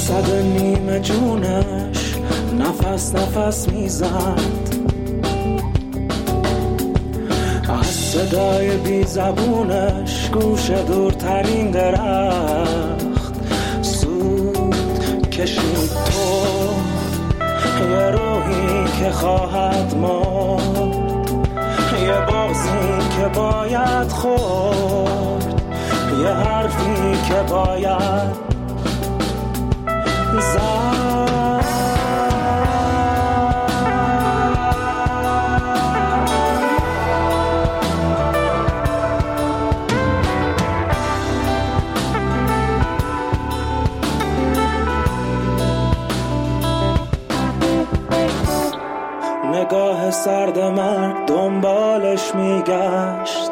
جسد نیمه جونش نفس نفس میزد، از صدای بی زبونش گوش دورترین درخت سود کشید. تو یه روحی که خواهد مرد، یه بغضی که باید خورد، یه حرفی که باید زد. نگاه سرد مرگ دنبالش میگشت،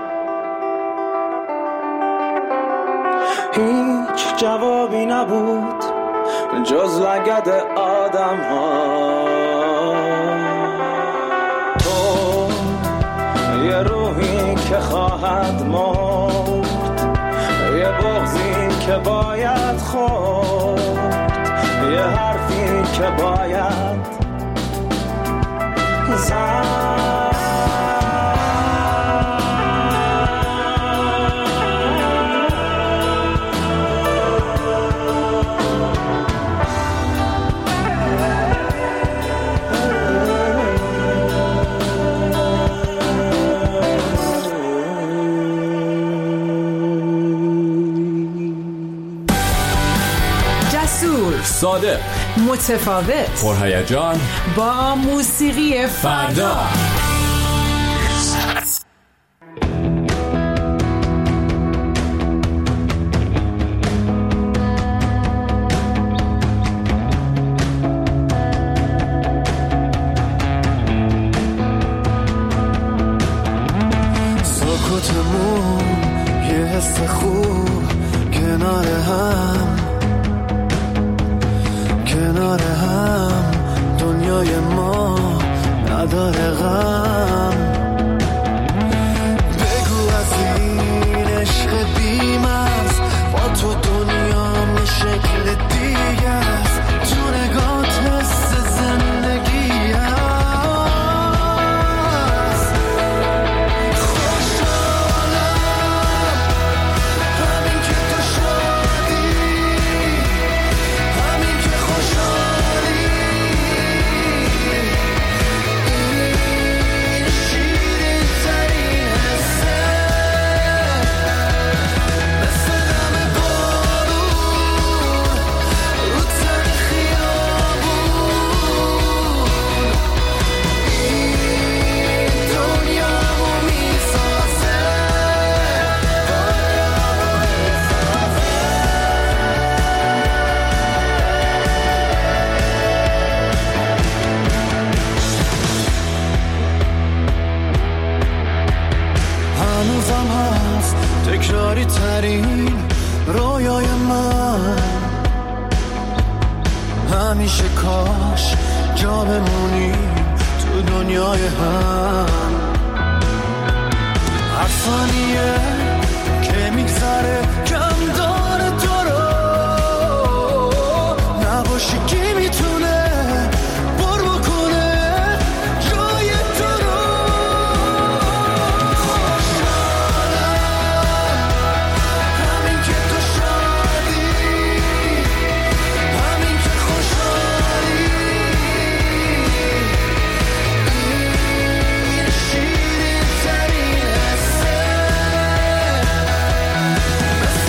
هیچ جوابی نبود جز لگد آدم ها. تو یه روحی که خواهد مرد، یه بغضی که باید خورد، یه حرفی که باید جسور، صادق، متفاوت، پرهیجان، با موسیقی فردا. سکوتمون یه حس خوب کنار هم، کنار هم دنیای ما نداره غم. بگو از این عشق بی‌مرز با تو دنیام یه شکل دیگه است، تو نگات حس زندگی هست. خوشحالم همین که تو شادی، همین که خوشحالی، این شیرین ترین حسه، مثل دم بارون رو تن خیابون، این دنیامو میسازه. هنوزم هست تکراری ترین رویای من، همیشه کاش جا بمونیم تو دنیای هم. هر ثانیه که میگذره کم داره تو رو، نباشی کی میتونه پر بکنه جای تو رو. همین که تو شادی، همین که خوشحالی، این شیرین ترین حسه، مثل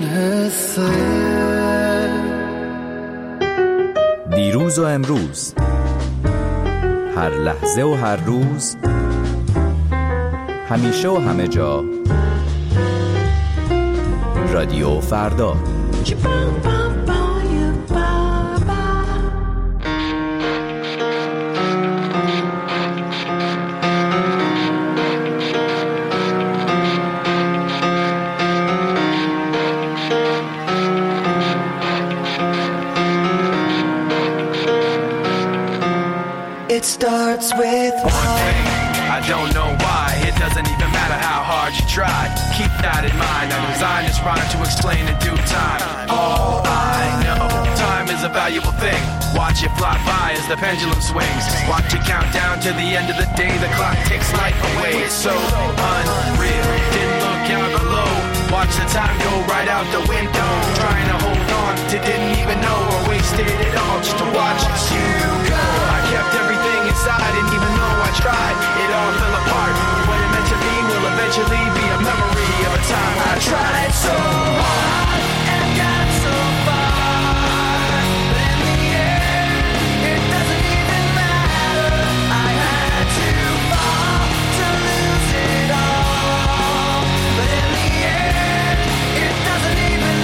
حسه دیروز و امروز، هر لحظه و هر روز، همیشه و همه جا، رادیو فردا. It starts with one thing, I don't know why. It doesn't even matter how hard you try. Keep that in mind. I designed this rhyme to explain in due time. All I know, time is a valuable thing. Watch it fly by as the pendulum swings. Watch it count down to the end of the day. The clock takes life away. It's so unreal. Didn't look out below. Watch the time go right out the window. Trying to hold on to didn't even know or wasted it all just to watch you go. I kept everything inside, and even though I tried, it all fell apart. What it meant to be will eventually be a memory of a time I tried so hard and got so far. But in the end, it doesn't even matter. I had to fall to lose it all. But in the end, it doesn't even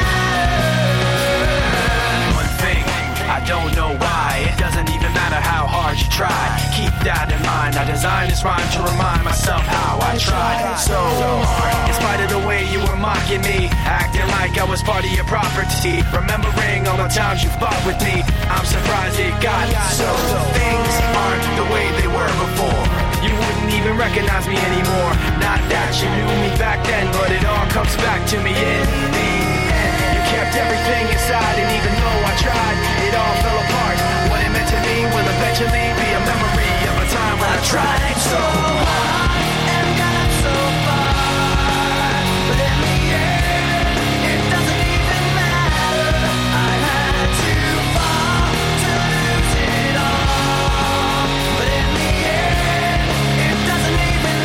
matter. One thing, I don't know why. It doesn't even matter how hard you try. Keep that in mind. I designed this rhyme to remind myself how I tried so hard. In spite of the way you were mocking me, acting like I was part of your property, remembering all the times you fought with me, I'm surprised it got so. Things aren't the way they were before. You wouldn't even recognize me anymore. Not that you knew me back then, but it all comes back to me in the end. You kept everything inside, and even though I tried, it all fell apart. What it meant to me will eventually be a memory of a time when I tried so hard and got so far. But in the end, it doesn't even matter. I had to fall to lose it all. But in the end, it doesn't even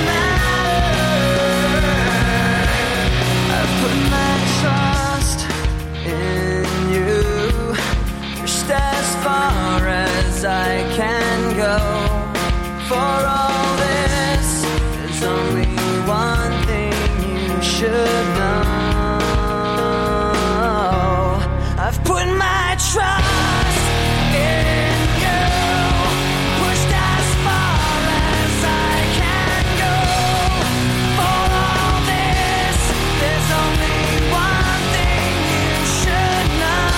matter. I put my trust in you, pushed as far as I can go. For all this, there's only one thing you should know. I've put my trust in you, pushed as far as I can go. For all this, there's only one thing you should know.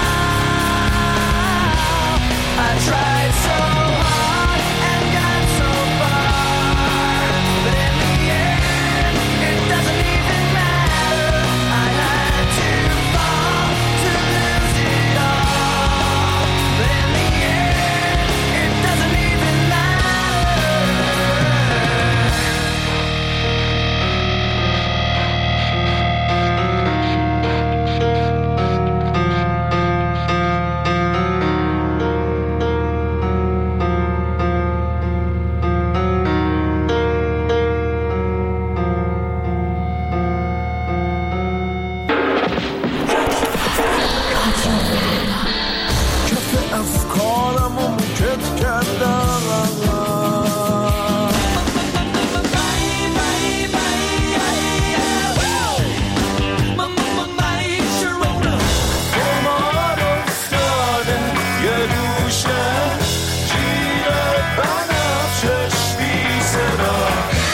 I tried so hard and got so far, but in the end, it doesn't even matter. I had to fall to lose it all, but in the end, it doesn't even افکارمو میکت کردم. قمار افتادن یه دوشه جیر بنفشش بی صدا.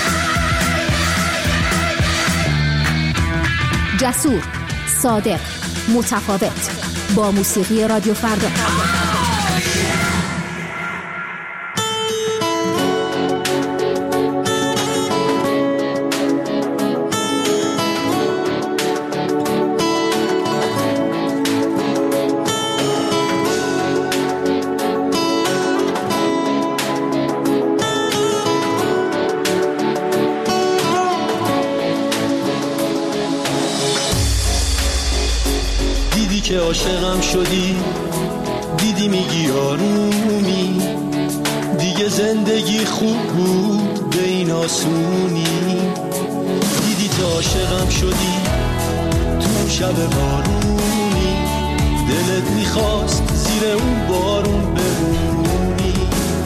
جسور، صادق، متفاوت، با موسیقی رادیو فردا. که عاشقم شدی، دیدی میگی آرومی، دیگه زندگی خوب بود به این آسونی. دیدی تا عاشقم شدی، تو شب بارونی دلت میخواست زیر اون بارون بمونی،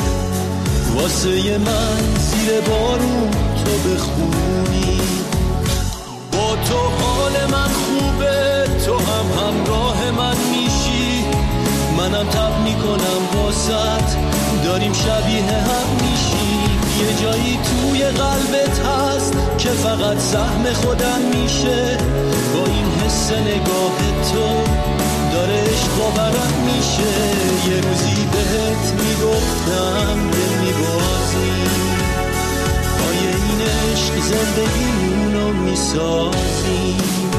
واسه من زیر بارون تو بخونی. با تو حال من خوبه، تو هم همراه من میشی، منم تب میکنم واسط، داریم شبیه هم میشیم. یه جایی توی قلبت هست که فقط سهم خودم میشه، با این حس نگاه تو داره عشق باورم میشه. یه روزی بهت میگفتم دل میبازی، آیه این عشق زندگیمونو میسازی.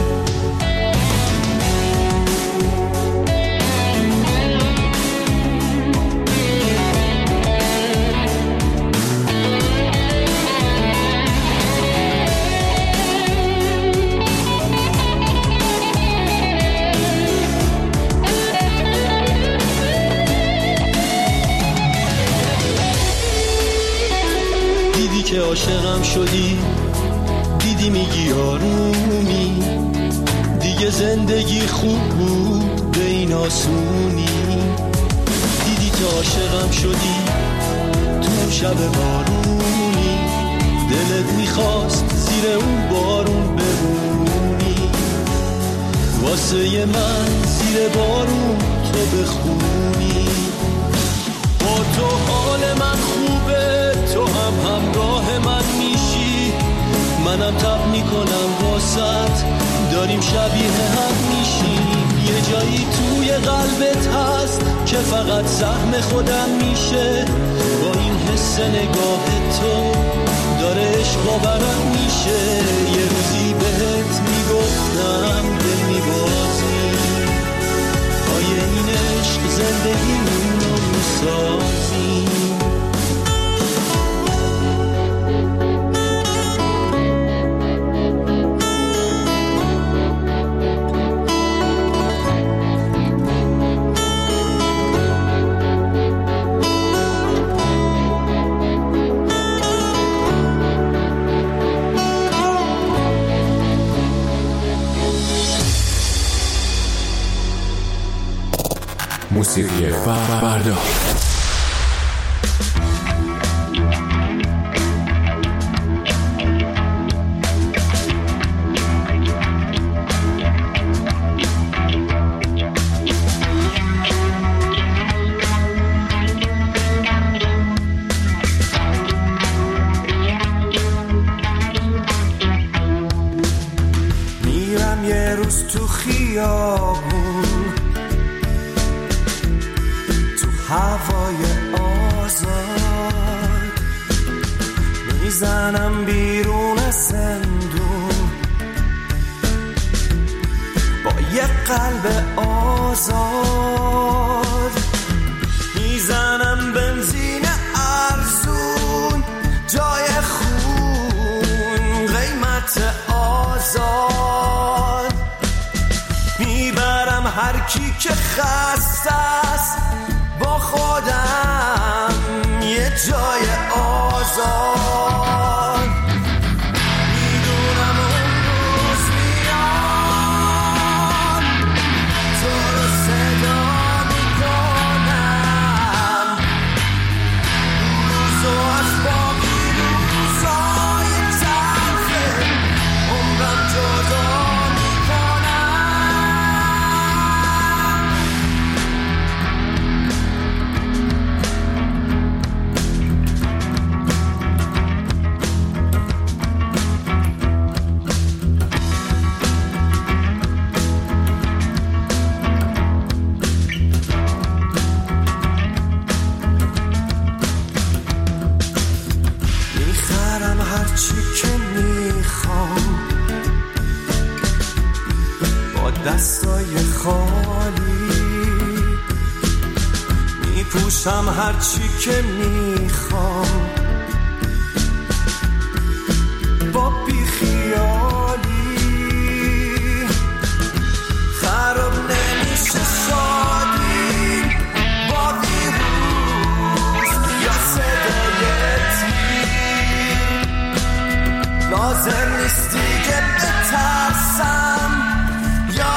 که عاشقم شدی، دیدی میگی آرومی، دیگه زندگی خوب بود به این آسونی. دیدی که عاشقم شدی تو شب بارونی، دلت میخواست زیر اون بارون بمونی، واسه من زیر بارون تو بخونی. با تو حال من خوبه، تو هم همراه من میشی، منم تب میکنم واسط، داریم شبیه هم میشیم. یه جایی توی قلبت هست که فقط سهم خودم میشه، با این حس نگاه تو داره عشق باورم میشه. یه روزی بهت میگفتم دل میبازی، آیه این عشق زندگیمونو میسازی. موسیقی فردا. میرم یه روز تو خیابون، هوای آزاد، میزنم بیرون زندون با یه قلب آزاد، میزنم بنزین ارزون جای خون قیمت آزاد، میبرم هر کی که خسته است با خودم یه جای آزاد. میدونم اون روز میام تو رو صدا میکنم، روزو از باقی روزای تلخ عمرم جدا دستای خالی، میپوشم هرچی که میخوام با بیخیالی، خراب نمیشه شادی با ویروس یا صدای تیر، لازم نیست دیگه بترسم یا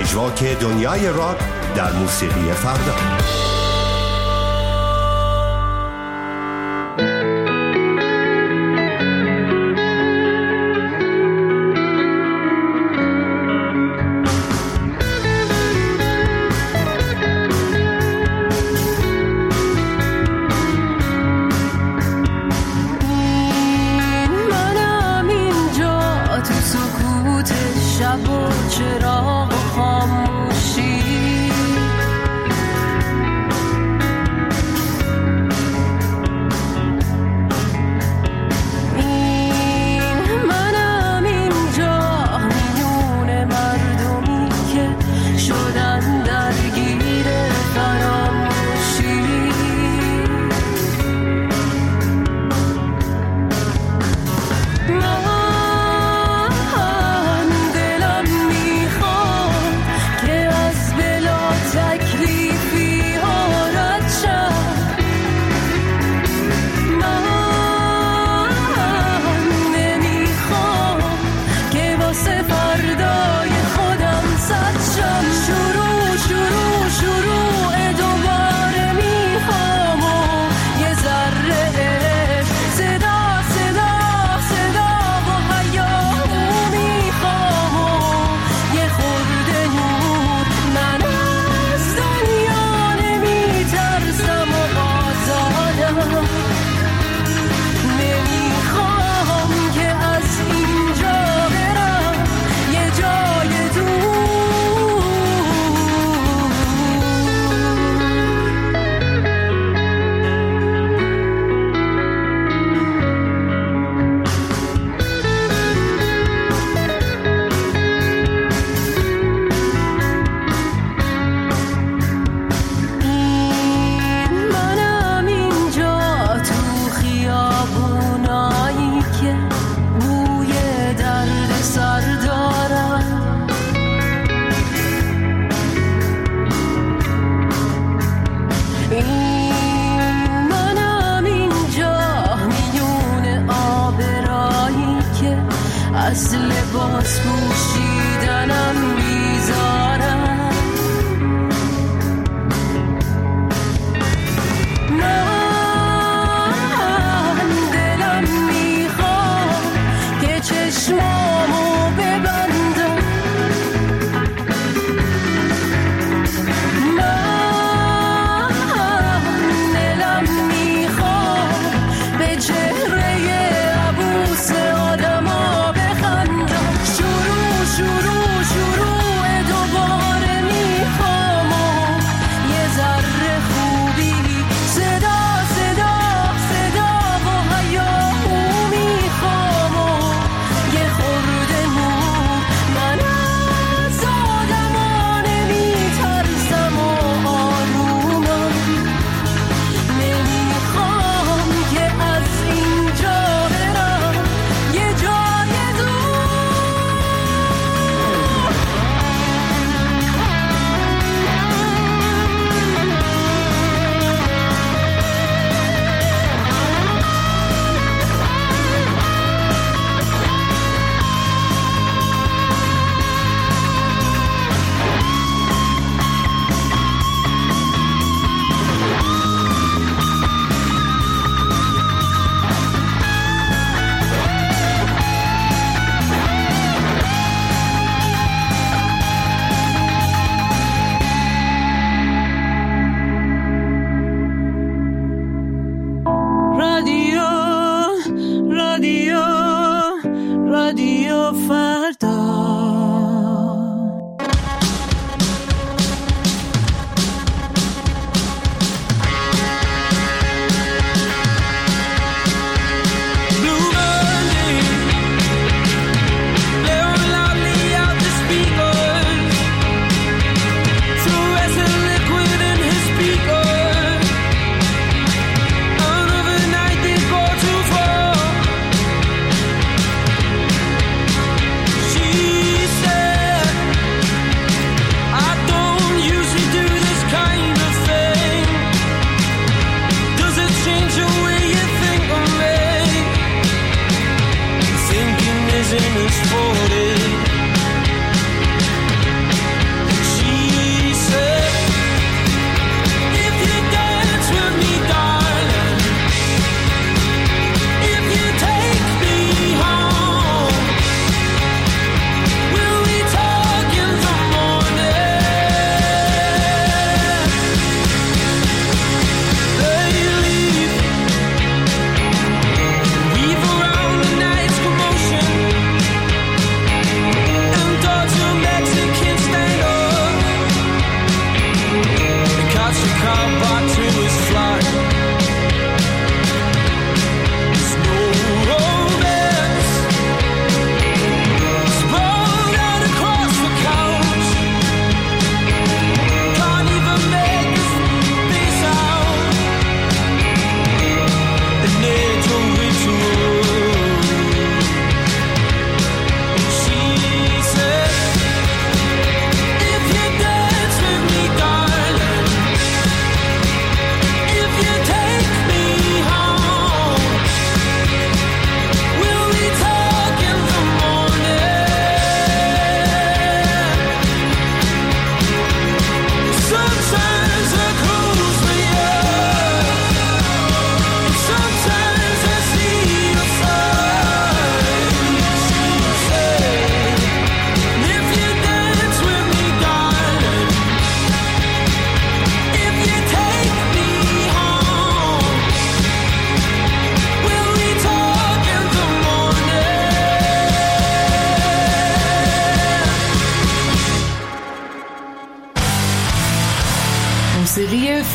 پژواک دنیای راک در موسیقی فردا.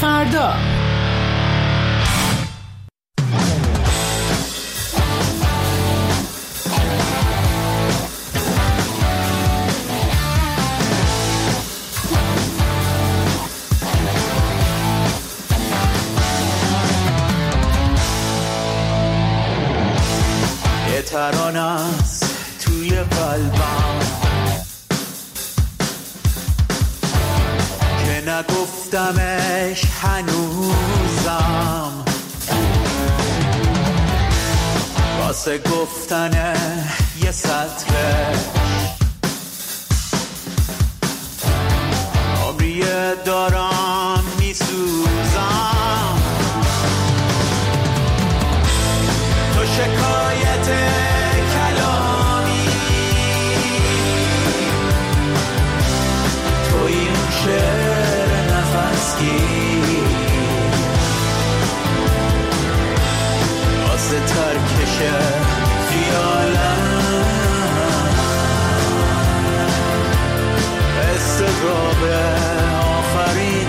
فردا. یه ترانه است توی قلبم که نگفتمش هنوزم، واسه گفتن یه سطرش عمریه دارم میسوزم. تو شکایت کلامی، توی اون شعر نفسگیر، واسه ترکش خیالم استراب آفرین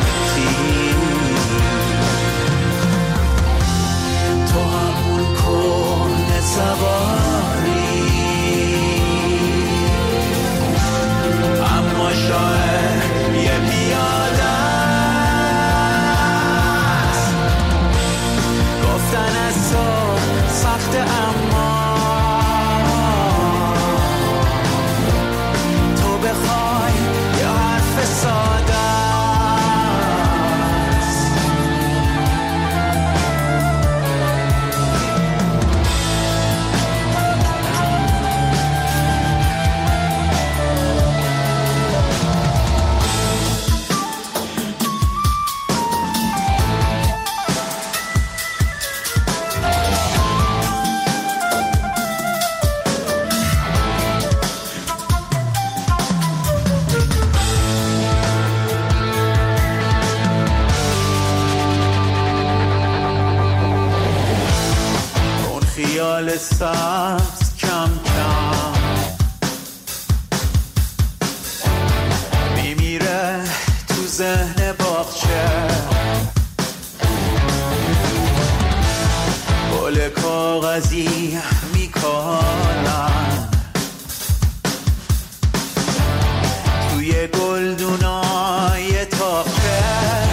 تو همون کن سواری، اما شاید یه پیاده است. گفتن از تو سخت اما تو بخوای یه حرف ساده است. خیال سبز کم کم میمیره تو ذهن باغچه، گل کاغذی میکنن توی گلدونای تاقه.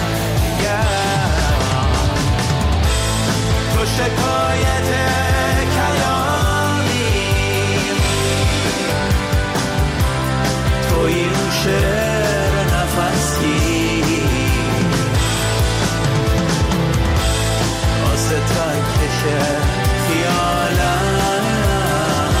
تو شکایت توی اون شعر نفسگیر، واسه ترکش خیالم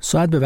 ساعت به